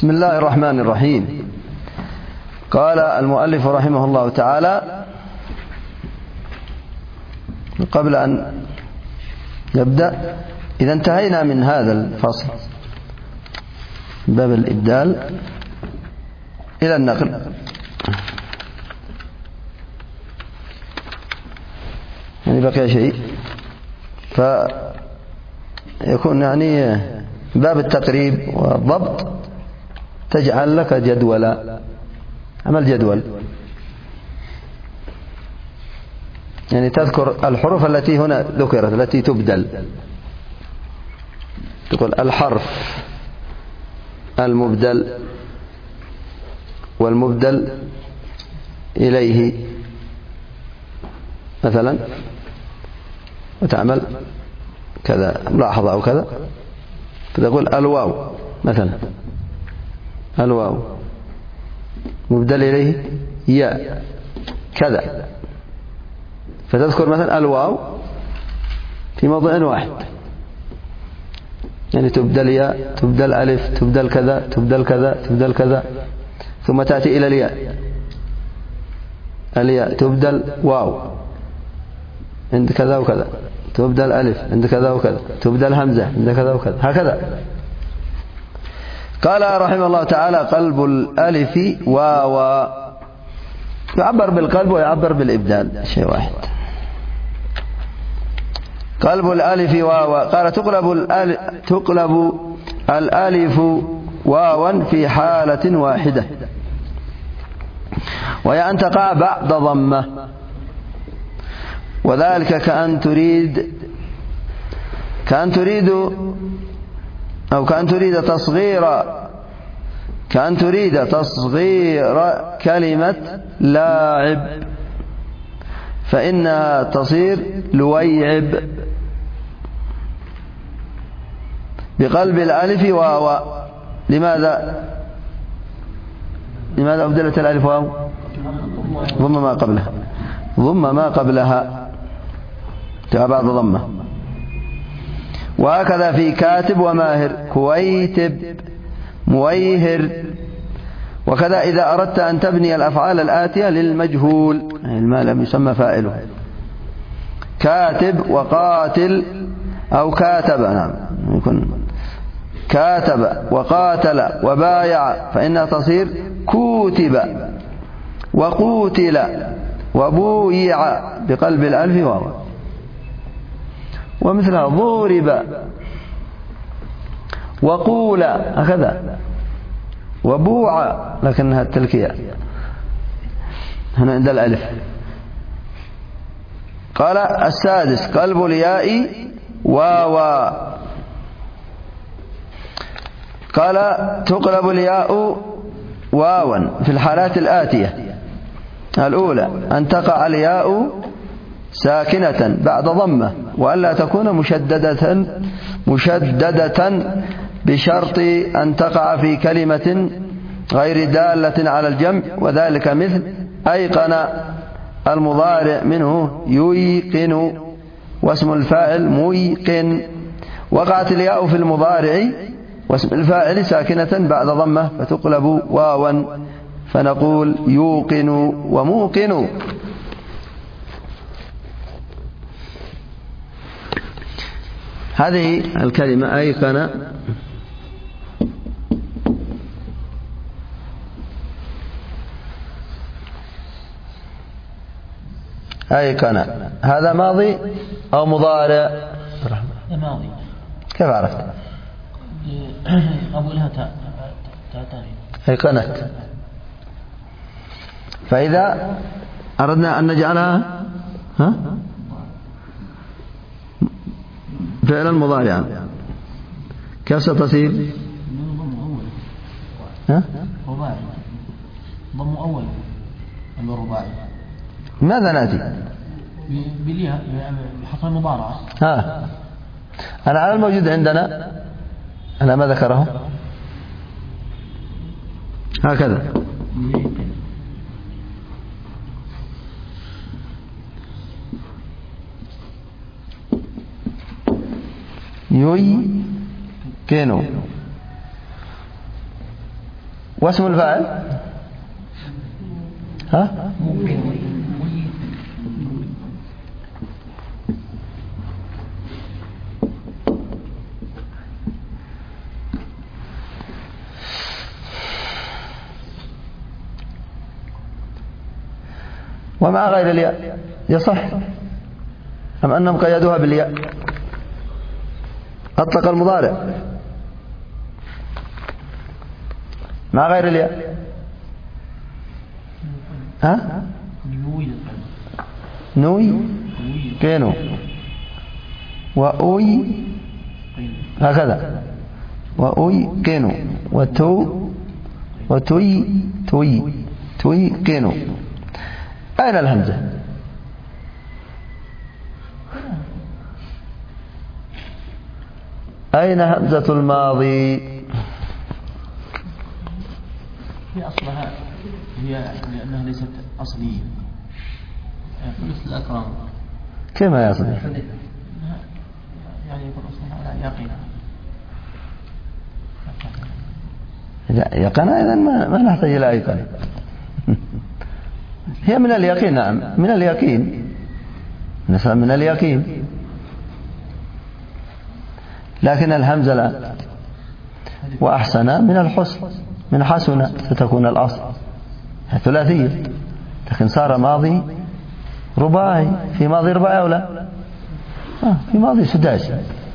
بسم الله الرحمن الرحيم. قال المؤلف رحمه الله تعالى قبل أن نبدأ: إذا انتهينا من هذا الفصل باب الإبدال إلى النقل، يعني بقي شيء، فيكون يعني باب التقريب والضبط تجعل لك جدولا، عمل جدول، يعني تذكر الحروف التي هنا ذكرت التي تبدل، تقول الحرف المبدل والمبدل إليه مثلا، وتعمل كذا ملاحظة أو كذا، فتقول الواو مثلا، الواو مبدل إليه ياء كذا، فتذكر مثلا الواو في موضع واحد، يعني تبدل ياء، تبدل ألف، تبدل كذا، تبدل كذا، تبدل كذا، ثم تأتي إلى الياء، الياء تبدل واو عند كذا وكذا، تبدل ألف عند كذا وكذا، تبدل همزة عند كذا وكذا، هكذا. قال رحمه الله تعالى: قلب الألف واو، يعبر بالقلب ويعبر بالإبدال، شيء واحد. قلب الألف واو، قال تقلب الألف واوا في حالة واحدة، وهي أن تقع بعد ضمة، وذلك كأن تريد تصغير كلمة لاعب، فإنها تصير لويعب. بقلب الألف واو، لماذا أبدلت الألف واو؟ ضم ما قبلها تبقى بعد ضمة. وهكذا في كاتب وماهر، كويتب، مويهر. وكذا إذا أردت أن تبني الأفعال الآتية للمجهول، يعني ما لم يسمى فاعله، كاتب وقاتل أو كاتب، نعم يكون كاتب وقاتل وبايع، فإنها تصير كوتب وقوتل وبويع بقلب الألف واو. ومثلها ضرب وقول، هكذا، وبوع، لكنها التلكية هنا عند الألف. قال السادس: قلب الياء واو، قال تقلب الياء واوا في الحالات الآتية: الأولى أن تقع الياء ساكنة بعد ضمة، وألا تكون مشددة بشرط أن تقع في كلمة غير دالة على الجمع، وذلك مثل أيقن المضارع منه ييقن، واسم الفاعل ميقن. وقعت الياء في المضارع واسم الفاعل ساكنة بعد ضمة، فتقلب واوا، فنقول يوقن وموقن. هذه الكلمة أيقن، هذا ماضي أو مضارع؟ ماضي. كيف عرفت؟ أولها أيقنت. فإذا أردنا أن نجعلها فعلا مضارعا، كيف ستصير؟ رباعي، ضم أول الرباعي. ماذا نأتي؟ بليها بحرف المضارعة. أنا على الموجود عندنا، أنا ما ذكره هكذا، يوي كينو، واسم الفاعل ها؟ ومع غير الياء يصح أم أنهم قيدوها بالياء؟ أطلق المضارع مع غير الياء ها؟ نوي كينو وأوي هكذا وأوي كينو وتوي توي كينو. أين الهمزة؟ أين همزة الماضي؟ هي أصلها هي لأنها ليست أصلية مثل الأكرام. كما يصل يعني يكون أصلها لا يقين. يقين إذا ما نحتاج إلى يقين. هي من اليقين. نعم من اليقين نسأل من اليقين، لكن الهمزة لا. وأحسن من الحسن، من حسن ستكون الأصل ثلاثية، لكن صار ماضي رباعي. في ماضي رباعي أو لا؟ في ماضي سداسي.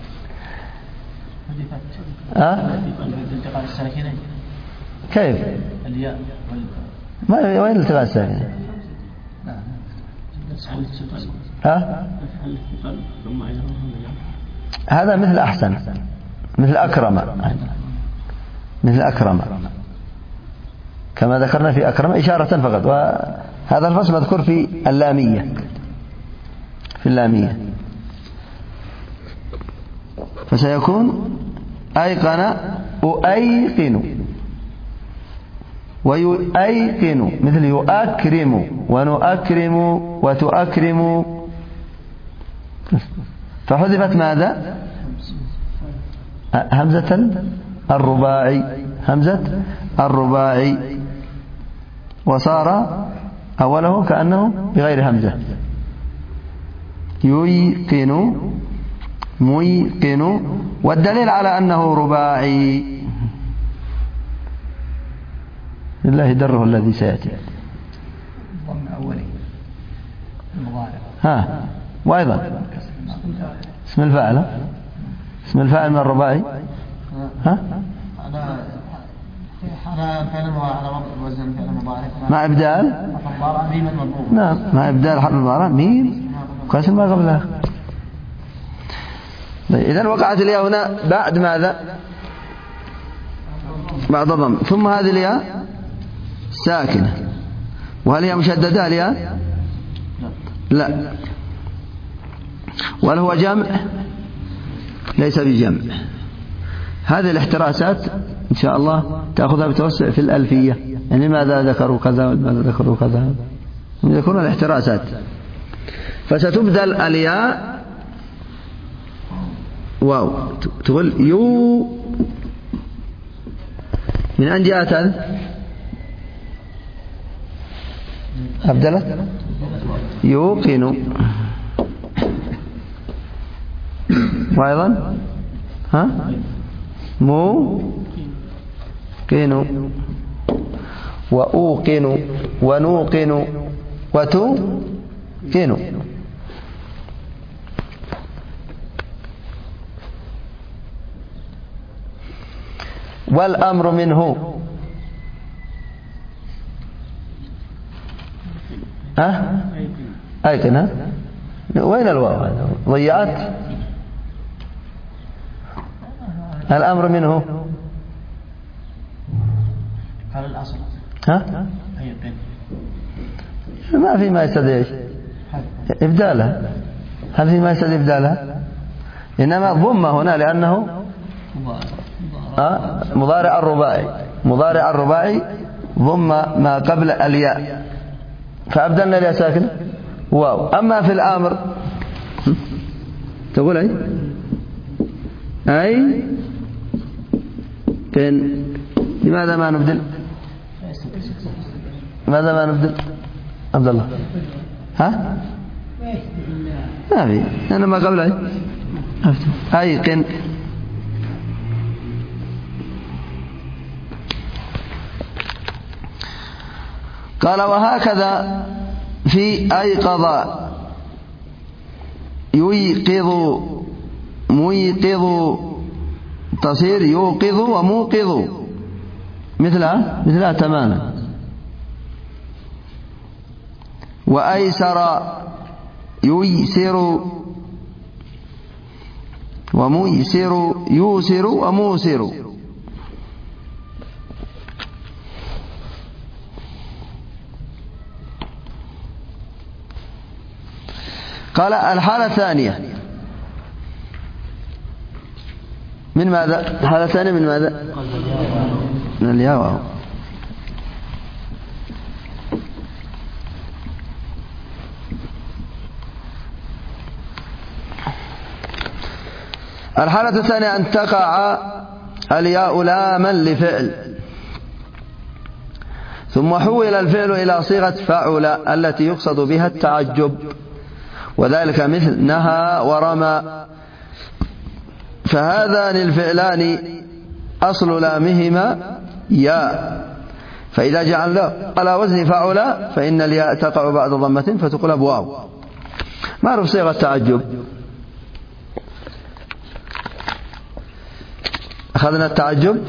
التقاء الساكنين كيف؟ الياء ما وين التقاء الساكنين؟ هذا مثل أحسن، مثل أكرم، مثل أكرم كما ذكرنا في أكرم إشارة فقط. وهذا الفصل مذكور في اللامية، في اللامية. فسيكون أيقن أؤيقن ويؤيقن، مثل يؤكرم ونؤكرم وتؤكرم. فحذفت ماذا؟ همزة الرباعي، همزة الرباعي، وصار أوله كأنه بغير همزة. ييقن ميقن. والدليل على أنه رباعي لله دره الذي سيأتي. ضم أولي المضارع. وأيضا اسم الفاعل، اسم الفاعل من الرباعي. على فعل على وزن فعل مضارع مع إبدال. نعم مع إبدال حرف المضارع ميم قسم ما قبلها. إذن وقعت الياء هنا بعد ماذا؟ بعد ضم. ثم هذه الياء ساكنة. وهل هي مشددة الياء؟ لا. وهل هو جمع؟ ليس بجمع. هذه الاحتراسات إن شاء الله تأخذها بتوسع في الألفية، يعني ماذا ذكروا كذا وماذا ذكروا كذا، يذكرون الاحتراسات. فستبدل الياء واو، تقول يو. من أين جاءت هذه؟ أبدلت يوقن. وأيضا مو كينو وأوقن ونوقن وتو كينو. والأمر منه أيقن. وين الواو؟ ضيعت. الأمر منه على الأصل. ما في ما يستدعي إبدالها. هل في ما يستدعي إبدالها؟ إنما ضم هنا لأنه مضارع الرباعي. مضارع الرباعي ضم ما قبل الياء، فأبدلنا الياء ساكنة واو. أما في الأمر تقول أي كن. لماذا ما نبدل؟ ماذا ما نبدل عبد الله؟ ها؟ ما في، أنا ما قبل أيقن. قال وهكذا في أيقظ يوقظ ميقظ تصير يوقظ وموقظ مثلها تماما. وأيسر ييسر وميسر يوسر وموسر. قال الحالة الثانية من ماذا؟ الحالة الثانية من ماذا؟ من الياء. الحالة الثانية أن تقع الياء لاما لفعل ثم حول الفعل إلى صيغة فعل التي يقصد بها التعجب، وذلك مثل نهى ورمى، فهذان الفعلان أصل لامهما ياء، فإذا جعلنا على وزن فعل فإن الياء تقع بعد ضمة فتقلب واو. معروف صيغة التعجب، أخذنا التعجب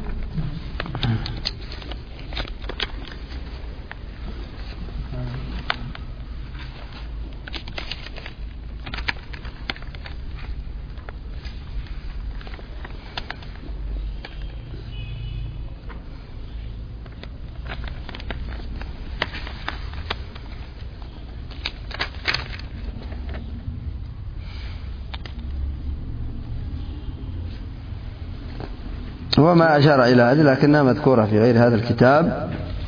وما أشار إلى هذه لكنها مذكورة في غير هذا الكتاب،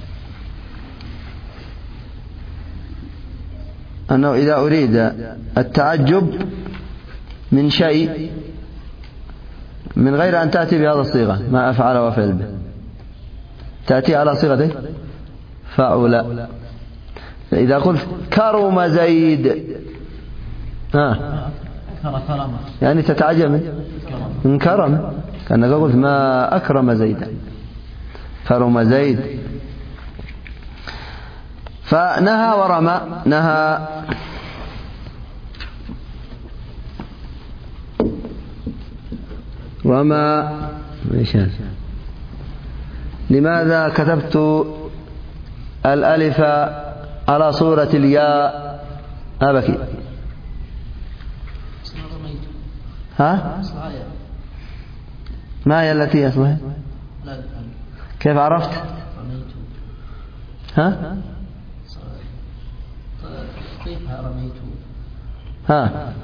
أنه إذا أريد التعجب من شيء من غير أن تأتي بهذا الصيغة ما أفعل وفعل به، تأتي على صيغة فعل. إذا قلت كرم زيد يعني تتعجب من كرم، كأنك قلت ما أكرم زيدا، كرم زيد. فنهى ورمى، نهى رمى. لماذا كتبت الألف على صورة الياء؟ أبكي ها؟ ما هي التي اسمها؟ كيف عرفت؟ ها؟ ها؟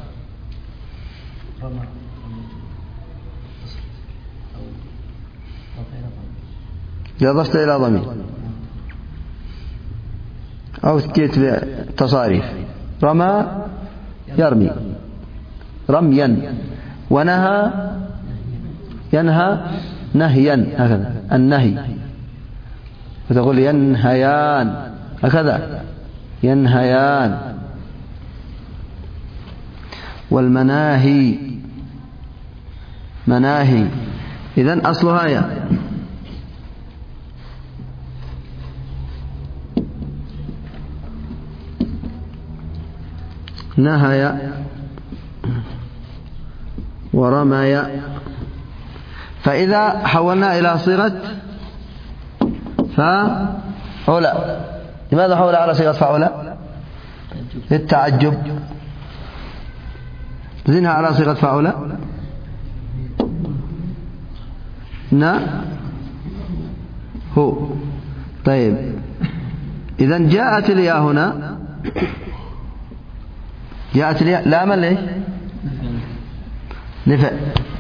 إذا ضفت إلى ضمير أو جئت بتصاريف، رمى يرمي رميا، ونهى ينهى نهيا، هكذا النهي، فتقول ينهيان، هكذا ينهيان. والمناهي مناهي، إذن أصلها يا نهي ورمي. فإذا حولنا إلى صيغة فعل، لماذا حول على صيغة فعل؟ للتعجب. زنها على صيغة فعل هو. طيب إذن جاءت الياء هنا، جاءت الياء لاما ليش؟ لفعل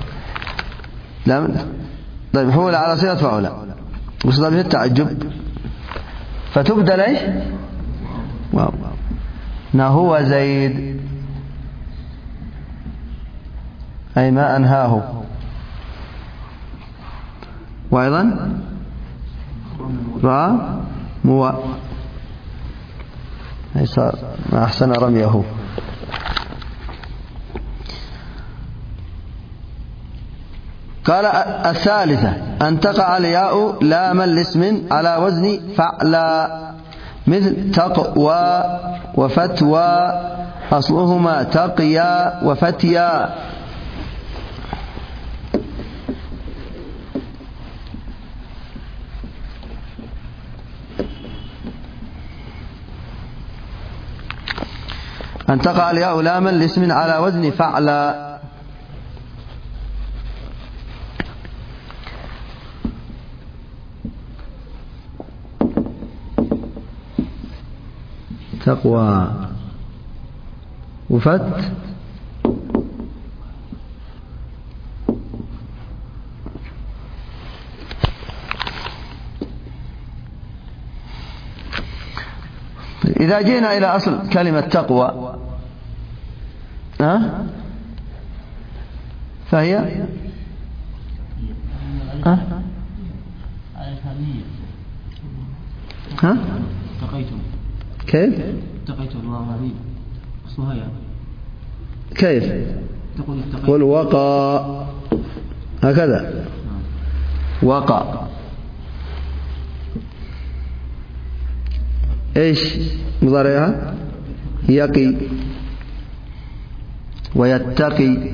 لاما. طيب حول على صيغة فعل وصل به التعجب، فتبدل ايش؟ واو. نهو زيد أي ما أنهاه. وأيضا رأى مو صار ما أحسن رميه. قال الثالثة أن تقع الياء لاما لاسم على وزن فعلا، مثل تقوى وفتوى، أصلهما تقيا وفتيا. أن تقع الياء لاما لاسم على وزن فعلا. تقوى وفت إذا جينا إلى أصل كلمة تقوى فهي كيف؟ اتقيت الله عليه أصلها يعني كيف؟ قل وقى هكذا وقى. إيش مضارعها؟ يقي ويتقي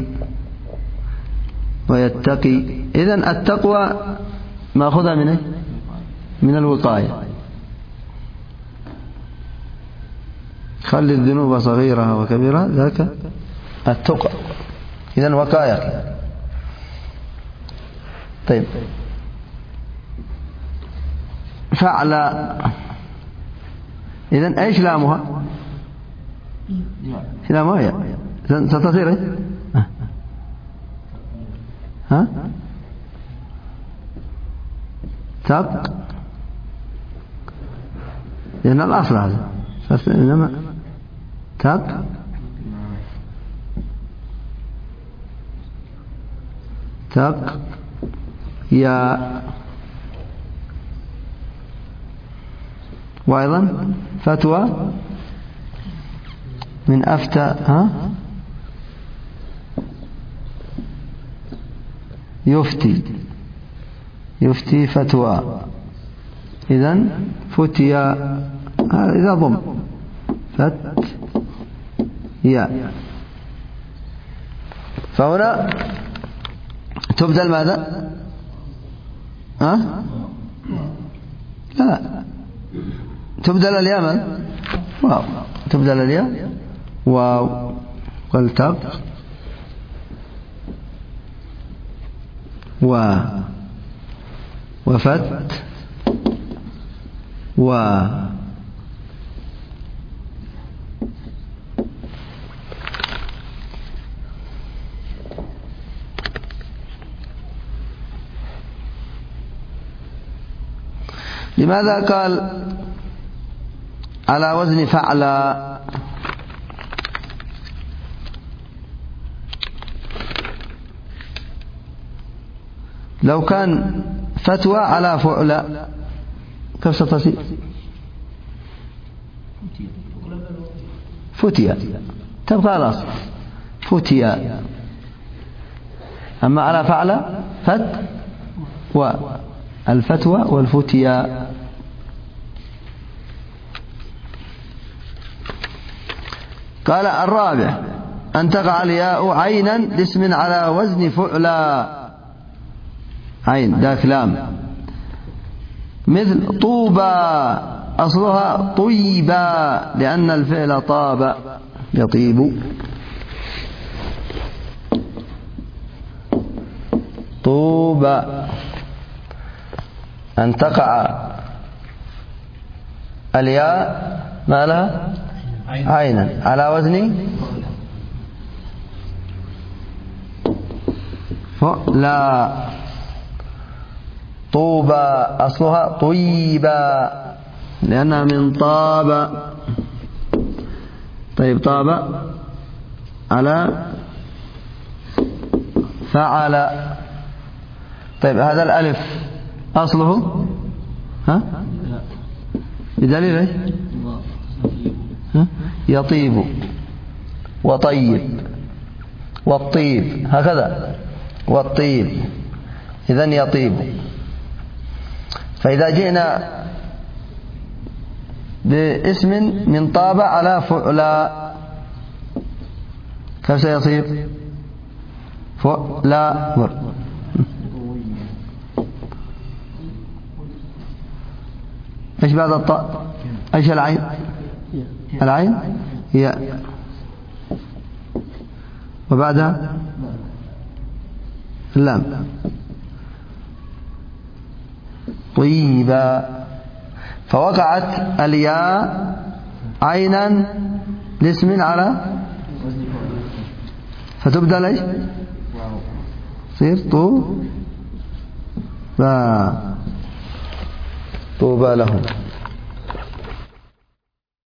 ويتقي. إذن التقوى ماخذها من من الوقاية. خلي الذنوب صغيرها وكبيرها ذاك التقى. إذن وقاية. طيب فعل إذن إيش لامها؟ لامها يا ستصير إيه؟ ها تق لأن الأصل هذا إنما تق تق يا وأيضا فتوى من أفتى يفتي يفتي فتوى. إذن فتي إذا ضم فت يا. فهنا تبدل ماذا؟ لا تبدل الياء من؟ واو. تبدل الياء واو. والتق وفت لماذا قال على وزن فعلا؟ لو كان فتوى على فعلا كيف ستصير؟ فتيا تبقى الأصل فتيا. أما على فعلا فت والفتوى والفتيا. قال الرابع أن تقع الياء عينا لاسم على وزن فعلا. عين ذاك لام، مثل طوبى أصلها طيبا لأن الفعل طاب يطيب. طوبى أن تقع الياء ما لها عينا على وزن فعلا. طوبى أصلها طيبا لأنها من طاب. طيب طاب على فعل. طيب هذا الألف أصله بدليل ايش؟ يطيب وطيب والطيب هكذا والطيب، إذن يطيب. فإذا جئنا باسم من طاب على فعلا كيف سيصير؟ فعلا ايش بعد الطاء؟ ايش العين؟ العين هي وبعدها اللام. طيبا، فوقعت الياء عينا لاسم على فتبدل ايش؟ تصير طوبى لهم.